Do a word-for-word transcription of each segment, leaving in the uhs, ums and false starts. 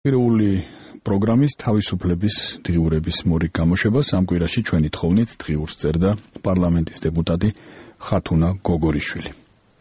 პირველი პროგრამის თავისუფლების დღიურების მორიგ გამოშვებას ამ კვირაში ჩვენი თხოვნით დღიურს წერდა პარლამენტის დეპუტატი ხათუნა გოგორიშვილი.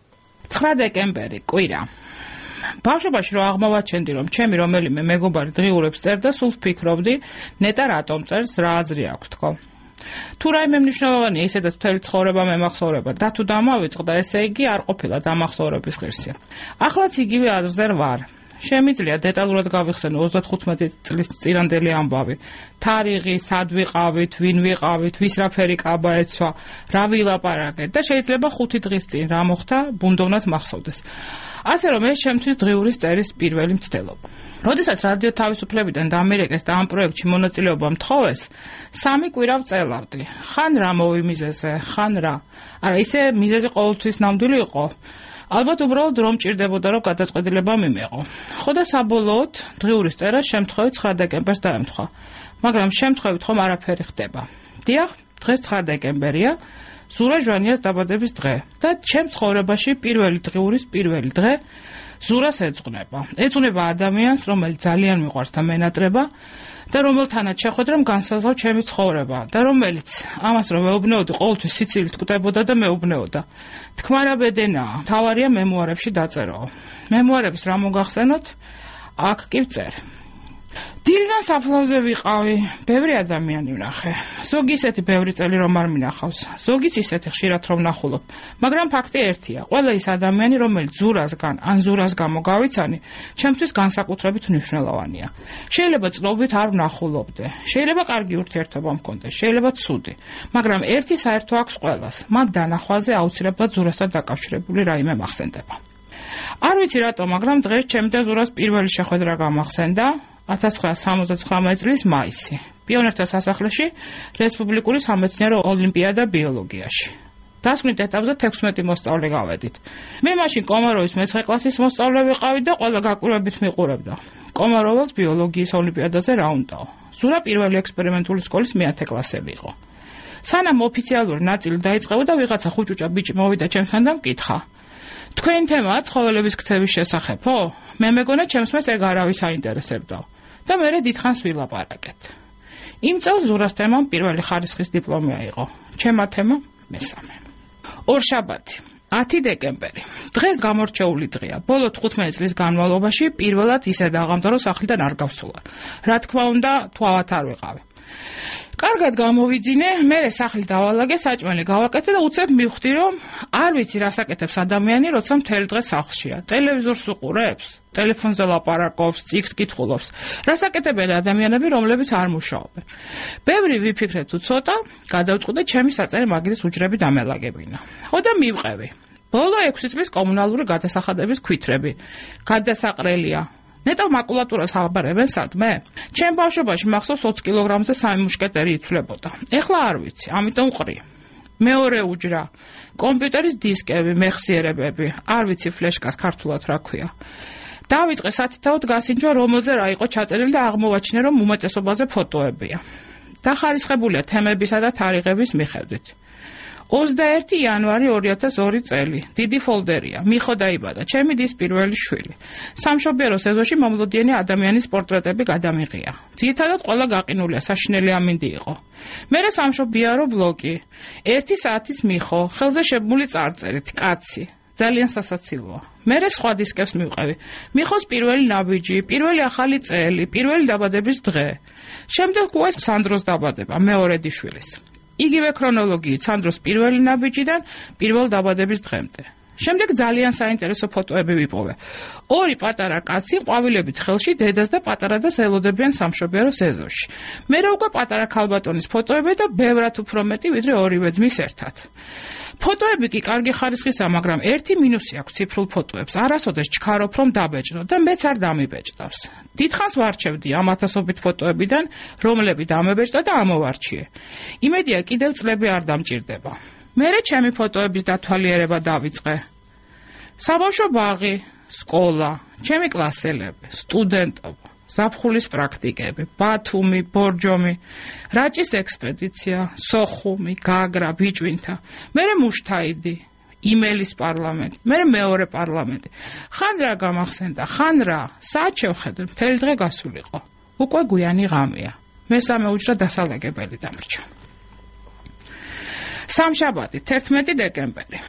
ცხრა დეკემბერი კვირა. ბავშვობაში რო აღმოვაჩენდი, რომ ჩემი რომელიმე მეგობარი დღიურებს წერდა, სულ ვფიქრობდი, ნეტა რატომ წერს, რა აზრი აქვს თქო. თუ რაიმე მნიშვნელოვანია, ისედაც მთელი ცხოვრება მემახსოვრება და თუ დამავიწყდა, ესე იგი არ ყოფილა დამახსოვრების ღირსი. ახლაც იგივე აზრზე ვარ. შემიძლია დეტალურად გავიხსენო ოცდათხუთმეტი წლის წინანდელი ამბავი. თარიღი, სად ვიყავით, ვინ ვიყავით, ვის რაფერი კაბა ეცვა, რა ვილაპარაკეთ და შეიძლება ხუთი დღის წინ რა მოხდა, ბუნდოვნად მახსოვდეს. ასე რომ ეს ჩემთვის დღიურის წერის პირველი მცდელობა. როდესაც რადიო თავისუფლებიდან დამირეკეს და ამ პროექტში მონაწილეობა მთხოვეს, სამი კვირა ვწელავდი. ხან რა მოვი მიზეზე, ხან რა. არა, ისე მიზეზი ყოველთვის ნამდვილი იყო. ალბათ უბრალოდ რომ ჭირდებოდა, რომ გადაწყვეტილება მიმეყო. ხო და საბოლოოდ დღიურის წერა შემთხვევით ცხრა დეკემბერს დაემთხვა. მაგრამ შემთხვევით ხომ არაფერი ხდება. დიახ, დღეს ცხრა დეკემბერია, ზურა ჟვანიას დაბადების დღე და ჩემ ცხოვრებაში პირველი დღიურის პირველი დღე ზურას ეძღვნება. ეძღვნება ადამიანს, რომელიც ძალიან მიყვარს და მენატრება და რომელთანაც შეხვედრა განსაზღვრა ჩემი ცხოვრება და რომელიც ამას რომ მეუბნეოდი, ყოველთვის სიცილით კვდებოდა და მეუბნეოდა. თქმა რა ბედენაა, თავარია მემუარებში დაწერო. მემუარებს რა მოგახსენოთ? აქ კი ვწერ. დილიდან საფლავზე ვიყავი, ბევრი ადამიანი ვნახე. ზოგი ისეთი ბევრი წელი რომ არ მინახავს, ზოგიც ისეთი ხშირად რომ ნახულობ. მაგრამ ფაქტი ერთია, ყველა ის ადამიანი, რომელიც ზურასგან ან ზურას გამო გავიცანი, ჩემთვის განსაკუთრებით მნიშვნელოვანია. შეიძლება წლობით არ ვნახულობდე, შეიძლება კარგი ურთიერთობა მქონდეს, შეიძლება ცუდი, მაგრამ ერთი საერთო აქვს ყველას, მათ დანახვაზე აუცილებლად ზურასთან დაკავშირებული რაიმე მახსენდება. არ ვიცი რატომ, მაგრამ დღეს ჩემი და ზურას პირველი შეხვედრა გამახსენდა. ათას ცხრაასი სამოცდათხრამეტი წლის მაისი. პიონერთა სასახლეში რესპუბლიკური სამეცნიერო ოლიმპიადა ბიოლოგიაში. დასკვნით ეტაპზე თექვსმეტი მოსწავლე გავედით. მე მაშინ კომაროვის მეცხრე კლასის მოსწავლე ვიყავი და ყველა გაკვირვებით მიყურებდა. კომაროვას ბიოლოგიის ოლიმპიადაზე რა უნდაო. ზურა პირველი ექსპერიმენტული სკოლის მეათე კლასელი იყო. სანამ ოფიციალური ნაწილი დაიწყებოდა, ვიღაცა ხუჭუჭა ბიჭი მოვიდა ჩემთან და მკითხა. თქვენი თემაა ცხოველების ქცევის შესახებ, ხო? მე მეგონა ჩემს მას ეგ არავის აინტერესებდა. და მე დიდხანს ვილაპარაკეთ. იმ წელს ზურას თემამ პირველი ხარისხის დიპლომი აიღო. ჩემმა თემამ მესამე. ორშაბათი, ათი დეკემბერი. დღეს გამორჩეული დღეა. ბოლო თხუთმეტი წლის განმავლობაში პირველად ისე დაღამდა, რომ სახლიდან არ გავსულა. რა თქმა უნდა, თვალად არ ვიყავი. კარგად გამოვიძინე, მე სახლი დავალაგე, საჭმელი გავაკეთე და უცებ მივხვდი, რომ არ ვიცი რასაკეთებს ადამიანი, როცა მთელი დღე სახლშია. ტელევიზორს უყურებს, ტელეფონზე ლაპარაკობს, წიგნს კითხულობს. რასაკეთებენ ადამიანები, რომლებიც არ მუშაობენ. ბევრი ვიფიქრე თუ ცოტა, გადავწყვიტე ჩემი საწერე მაგირის უჯრები დამელაგებინა. ხო და მივყევი. ბოლო ექვსი წლის კომუნალური გადასახადების ქვითრები. გადასაყრელია. ნეტო მაკულატურას აღბარებენ სადმე? ჩემ ბავშვობაში მახსოვს ოცი კილოგრამზე სამი მუშკეტერი იცვლებოდა. ეხლა არ ვიცი, ამიტომ ყრი. მეორე უჯრა, კომპიუტერის დისკები, მეხსიერებები, არ ვიცი ფლეშკას ქართულად რა ქვია. დავიწყე სათითაოდ გასინჯვა, რომელზე რა იყო ჩაწერილი და აღმოვაჩინე, რომ უმეტესობაზე ფოტოებია. დახარისხებულია თემებისა და თარიღების მიხედვით. ოცდაერთი იანვარი ორი ათას ორი წელი. დიდი ფოლდერია. მიხო დაიბადა, ჩემი დის პირველი შვილი. სამშობიარო ეზოში მომლოდიანი ადამიანის პორტრეტები გადამიღია. ძირითადად ყველა გაყინულია, საშინელი ამინდი იყო. მერე სამშობიარო ბლოკი. ერთი საათის მიხო, ხელზე შებმული წარწერით, კაცი. ძალიან სასაცილოა. მერე სხვა დისკებს მივყევი. მიხოს პირველი ნაბიჯი, პირველი ახალი წელი, პირველი დაბადების დღე. შემდეგ უკვე სანდროს დაბადება, მეორე დიშვილის. იგივე ქრონოლოგიით სანდროს პირველი ნაბიჯიდან პირველ დაბადების დღემდე. შემდეგ ძალიან საინტერესო ფოტოები ვიპოვე. ორი პატარა კაცი ყვავილებით ხელში დედას და პატარადას ელოდებიან სამშობიაროს ეზოში. მერე უკვე პატარა ქალბატონის ფოტოები და ბევრად უფრო მეტი, ვიდრე ორივე ძმის ერთად. ფოტოები კი კარგი ხარისხისაა, მაგრამ ერთი მინუსი აქვს ციფრულ ფოტოებს. არასოდეს ჩქარობ, რომ დაბეჭდო და მეც არ დამიბეჭდავს. დიდხანს ვარჩევდი ამ ათასობით ფოტოებიდან, რომლები დამებეჭდა და ამოვარჩიე. იმედია კიდევ წლები არ დამჭირდება. მერე ჩემი ფოტოების დათვალიერება დავიწყე. საბავშვო ბაღი, სკოლა, ჩემი კლასელები, სტუდენტობა, ზაფხულის პრაქტიკები, ბათუმი, ბორჯომი, რაჭის ექსპედიცია, სოხუმი, გაგრა, ბიჭვინთა, მერე მუშთაიდი, იმელის პარლამენტი, მე მეორე პარლამენტი. ხან რა გამახსენდა, ხან რა, საათ შევხედე, მთელი დღე გასულიყო. უკვე გვიანი ღამეა. მესამე უჯრა დასალაგებელი დამრჩა. სამშაბათი, თერთმეტი დეკემბერი.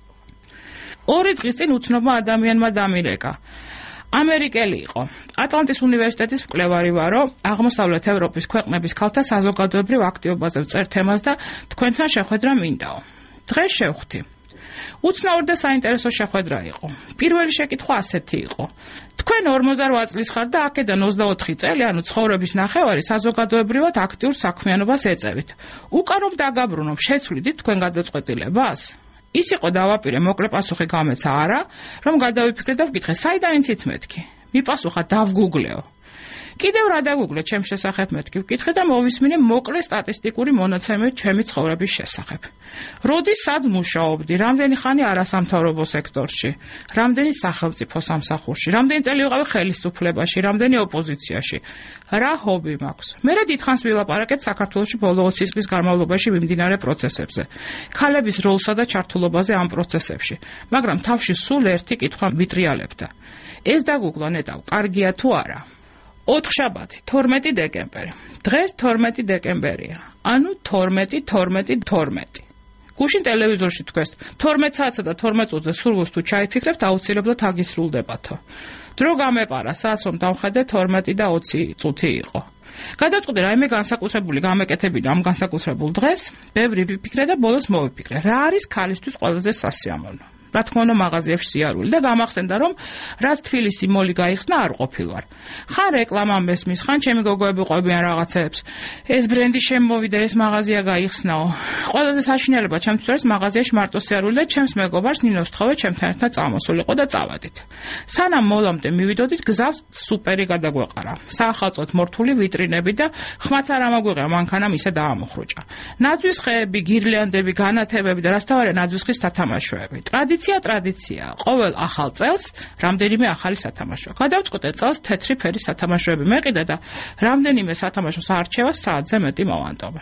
ორი დღის წინ უცნობმა ადამიანმა დამირეკა. ამერიკელი იყო. ატლანტის უნივერსიტეტის მკვლევარი ვარო, აღმოსავლეთ ევროპის ქვეყნების ქალთა საზოგადოებრივ აქტივობაზე ვწერ თემას და თქვენთან შეხვედრა მინდაო. დღეს შევხვდი. უცნაური და საინტერესო შეხვედრა იყო. პირველი შეკითხვა ასეთი იყო. თქვენ ორმოცდაოთხ წლის ხართ და აქედან ოცდაოთხი წელი, ანუ ცხოვრების ნახევარი საზოგადოებრივად აქტიურ საქმიანობას ეწევით. უკან რომ დაგაბრუნო, შეცვლიდით თქვენ გადაწყვეტილებას? ის იყო დავაპირე მოკლე პასუხი გამეცა არა, რომ გადავიფიქრე და ვკითხე, საიდან იცით მეთქი? მიპასუხა დავგუგლეო. კიდევ რა დაგუგლე ჩემს შესახებ მეთქი ვკითხე და მოვისმინე მოკლე სტატისტიკური მონაცემები ჩემი ცხოვრების შესახებ. როდის სად მუშაობდი, რამდენი ხანი არასამთავრობო სექტორში, რამდენი სახელმწიფო სამსახურში, რამდენი წელი ვიყავი ხელისუფლებაში, რამდენი ოპოზიციაში, რა ჰობი მაქვს. მერე დიდხანს ვილაპარაკეთ საქართველოში ბოლო ოცი წლის განმავლობაში მიმდინარე პროცესებზე, ქალების როლსა და ჩართულობაზე ამ პროცესებში, მაგრამ თავში სულ ერთი კითხვა მიტრიალებდა. ეს დაგუგლა ნეტავ, კარგია თუ არა? ოთხშაბათი, თორმეტი დეკემბერი. დღეს თორმეტი დეკემბერია. ანუ თორმეტი, თორმეტი, თორმეტი. გუშინ ტელევიზორში თქვეს, თორმეტ საათსა და თორმეტ წუთზე სურვილს თუ ჩაიფიქრებთ, აუცილებლად აგისრულდებათო. დრო გამეპარა, საათს რომ დავხედე თორმეტი და ოცი წუთი იყო. გადავწყვიტე რაიმე განსაკუთრებული გამეკეთებინა ამ განსაკუთრებულ დღეს, ბევრი ვიფიქრე და ბოლოს მოვიფიქრე, რა არის ქალისთვის ყველაზე სასიამოვნო. რა თქმა უნდა მაღაზიებში სიარული და გამახსენდა რომ რაც თბილისი მოლი გაიხსნა არ ყოფილვარ. ხან რეკლამა მესმის, ხან ჩემი გოგოები ყვებიან რაღაცებს. ეს ბრენდი შემოვიდა, ეს მაღაზია გაიხსნაო. ყველაზე საშინელება ჩემთვის არის მაღაზიაში მარტო სიარული და ჩემს მეგობარს ნინოს თხოვე ჩემთან ერთად წამოსულიყო და წავედით. სანამ მოლამდე მივიდოდით, გზას სუპერი გადაგვეყარა. საახალწლოდ მორთული ვიტრინები და ხმაც არ ამაგვიღია მანქანამ ისე დაამოხრუჭა. ნაძვის ხეები, გირლანდები, განათებები და რასთავარია ნაძვის ხის სათამაშოები. ტრადიცია ტრადიციაა. ყოველ ახალ წელს რამდენიმე ახალი სათამაშო. გადავწყვეტე წელს თეთრი ფერის სათამაშოები მეყიდა და რამდენიმე სათამაშოს არჩევას საათზე მეტი მოვანტობე.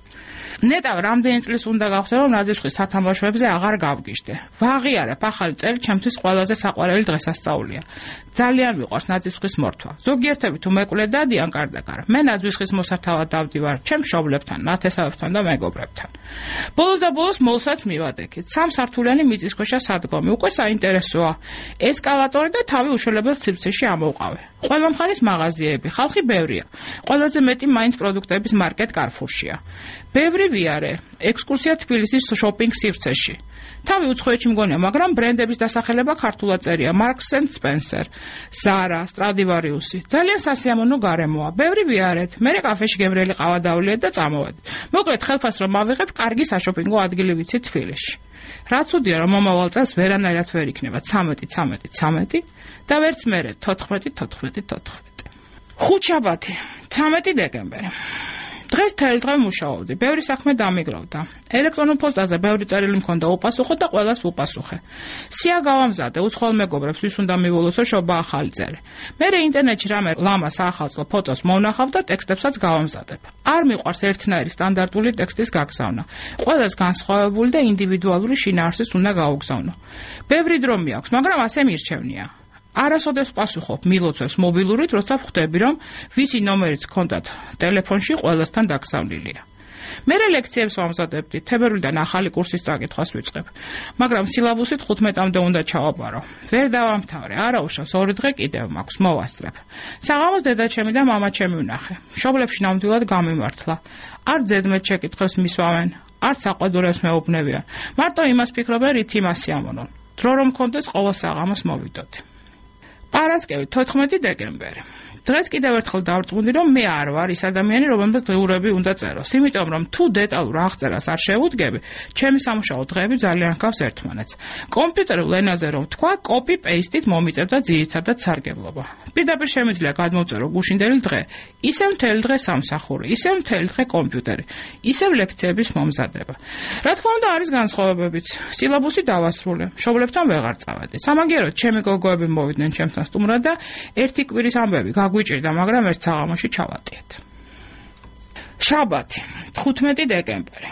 ნეტავ რამდენი წლის უნდა გავხსნე რომ ნაძვის სათამაშოებზე აღარ გავგიჟდე. ვაღიარებ, ახალი წელი ჩემთვის ყველაზე საყვარელი დღესასწაულია. ძალიან მიყვარს ნაძვის მორთვა. ზოგიერთები თუ მეკვლე დადიან კარდაკარ. მე ნაძვის მოსართავად დავდივარ ჩემ მშობლებთან, ნათესავებთან და მეგობრებთან. ბოლოს და ბოლოს მოლსაც მივადექით. სამსართულიანი მიწისქვეშა სადგომი, უკვე საინტერესოა. ესკალატორი და თავი უშველებელ სივრცეში ამოვყავე. ყველა მხარის მაღაზიები, ხალხი ბევრია. ყველაზე მეტი მაინც პროდუქტების მარკეტ კარფურშია. ბევრი ვიარე, ექსკურსია თბილისის შოპინგ სივრცეში. თავი უცხოეთში მგონია, მაგრამ ბრენდების დასახელება ქართულად წერია: Marks and Spencer, Zara, Stradivarius. ძალიან სასიამოვნო გარემოა. ბევრი ვიარეთ, მე კაფეში გემრიელი ყავა დავლიეთ და წამოვედი. მოკლედ ხელფას რომ ავიღებ, კარგი საშოპინგო ადგილი ვიცი თბილისში. რაც უდია რომ მომავალ წელს ვერანაირად ვერ იქნება ცამეტი, ცამეტი, ცამეტი და ვერც მერე თოთხმეტი, თოთხმეტი, თოთხმეტი. ხუთშაბათი, ცამეტი დეკემბერი. დღეს თელ დღე მუშაობდი, ბევრი საქმე დამიგროვდა. ელექტრონულ პოსტაზე ბევრი წერილი მქონდა უპასუხო და ყველას უპასუხე. სია გავამზადე, უცხოელ მეგობრებს ვის უნდა მივულოცო შობა ახალი წერე. მერე ინტერნეტში რამე ლამა საახალწლო ფოტოს მოვნახავ და ტექსტებსაც გავამზადებ. არ მიყვარს ერთნაირი სტანდარტული ტექსტის გაგზავნა. ყველას განსხვავებული და ინდივიდუალური შინაარსის უნდა გაუგზავნო. ბევრი დრო მიაქვს, მაგრამ ასე მირჩევნია. არასოდეს პასუხობ მილოცვებს მობილურით, როცა ვხვდები, რომ ვისი ნომერიც ჰქონდათ ტელეფონში ყველასთან დაგზავნილია. მერე ლექციებს ვამზადებდი, თებერვლიდან ახალი კურსის წაკითხვას ვიწყებ, მაგრამ სილაბუსით ხუთმეტამდე უნდა ჩავაბარო. ვერ დავამთავრე, არაუშავს, ორი დღე კიდევ მაქვს, მოვასწრებ. საღამოს დედაჩემი და მამაჩემი ვნახე. მშობლებში ნამდვილად გამიმართლა. არ ძედმეთ შეკითხვებს მისვამენ, არც აყვედურებს მეუბნებიან. მარტო იმას ფიქრობენ, რით იმას იამონონ. დრო რომ მქონდეს, ყოველ საღამოს მოვიდოდი. პარასკევი, თოთხმეტი დეკემბერი. დღეს კიდევ ერთხელ დავწმუნდი, რომ მე არ ვარ ის ადამიანი, რომელმაც დღიურები უნდა წეროს. იმიტომ, რომ თუ დეტალურ აღწერას არ შევუდგები, ჩემი სამუშაო დღეები ძალიან ჰგავს ერთმანეთს. კომპიუტერულ ენაზე რომ თქვა, კოპი-პეისტით მომიწევდა ძირითადად სარგებლობა. პირდაპირ შემიძლია გადმოვწერო გუშინდელი დღე, ისევ მთელი დღე სამსახური, ისევ მთელი დღე კომპიუტერი, ისევ ლექციების მომზადება. რა თქმა უნდა, არის განსხვავებებიც. სილაბუსი დავასრულე, მშობლებთან ვეღარ წავედი. სამაგიეროდ, ჩემი გოგოები მოვიდნენ ჩემთან სტუმრად და ერთი კვირის ამბები გვიჭირდა, მაგრამ ერთ საღამოში ჩავატიეთ. შაბათი, თხუთმეტი დეკემბერი.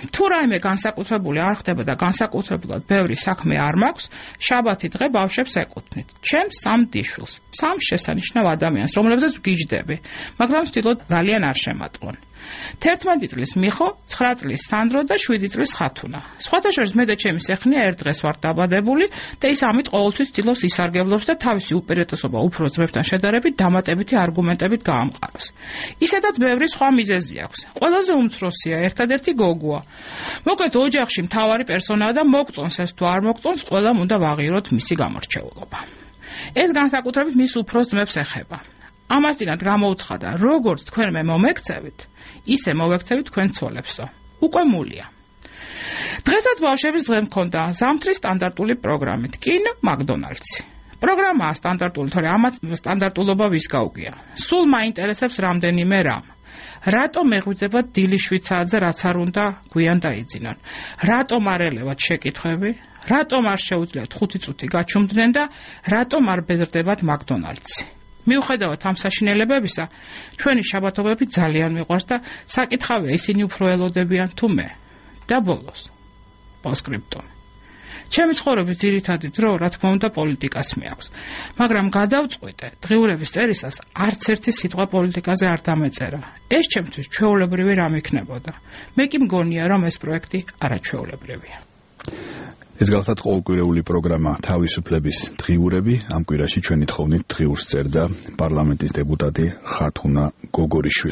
თუ რაიმე განსაკუთრებული არ ხდება და განსაკუთრებულად ბევრი საქმე არ მაქვს, შაბათი დღე ბავშვებს ეკუთვნით. ჩემს სამ დიშულს, სამ შესანიშნავ ადამიანს, რომლებზეც ვგიჯდები, მაგრამ ვთქვით ძალიან არ შემატყონ. თერთმეტი წლის მიხო, ცხრა წლის სანდრო და შვიდი წლის ხათუნა. სხვათა შორის მე და ჩემი სეხნია ერთ დღეს ვარ დაბადებული და ის ამით ყოველთვის ცდილობს ისარგებლობს და თავისი უპირატესობა უფრო ძმებთან შედარებით დამატებითი არგუმენტებით გაამყაროს. ისედაც ბევრი სხვა მიზეზი აქვს. ყველაზე უმცროსია ერთადერთი გოგოა. მოკლედ ოჯახში მთავარი პერსონაა და მოგწონს ეს თუ არ მოგწონს, ყველამ უნდა ვაღიაროთ მისი გამორჩეულობა. ეს განსაკუთრებით მის უფროს ძმებს ეხება. ამასთანავე გამოუცხადა, როგორც თქვენ მე მომექცევით, ისე მოვექცევით თქვენ ცოლებსო. უკვე მულია. დღესაც ბავშვების დღე მქონდა ზამთრის სტანდარტული პროგრამით, კინო, მაკდონალდსი. პროგრამაა სტანდარტული, თორე ამათ სტანდარტულობა ვის გაუგია. სულ მაინტერესებს რამდენიმე რამ. რატომ მეღვიძებათ დილის შვიდ საათზე რაც არ უნდა გვიან დაიძინონ? რატომ არ ელევათ შეკითხვები? რატომ არ შეუძლიათ ხუთი წუთი გაჩუმდნენ და რატომ არ ბეზრდებათ მაკდონალდსი? მიუხედავად ამ საშინელებებისა, ჩვენი შაბათობები ძალიან მიყვარს და საკითხავია ისინი უფრო ელოდებიან თუ მე. და ბოლოს, პოსკრიპტუმ. ჩემი ცხოვრების ძირითადი დრო, რა თქმა უნდა, პოლიტიკას მიაქვს. მაგრამ გადავწყვიტე, დღიურების წერისას არც ერთი სიტყვა პოლიტიკაზე არ დამეწერა. ეს ჩემთვის ჩვეულებრივი რამ იქნებოდა. მე კი მგონია, რომ ეს პროექტი არაჩვეულებრივია. ეს გახლავთ ყოველკვირეული პროგრამა თავისუფლების დღიურები. ამ კვირაში ჩვენი თხოვნით დღიურს წერდა პარლამენტის დეპუტატი ხათუნა გოგორიშვილი.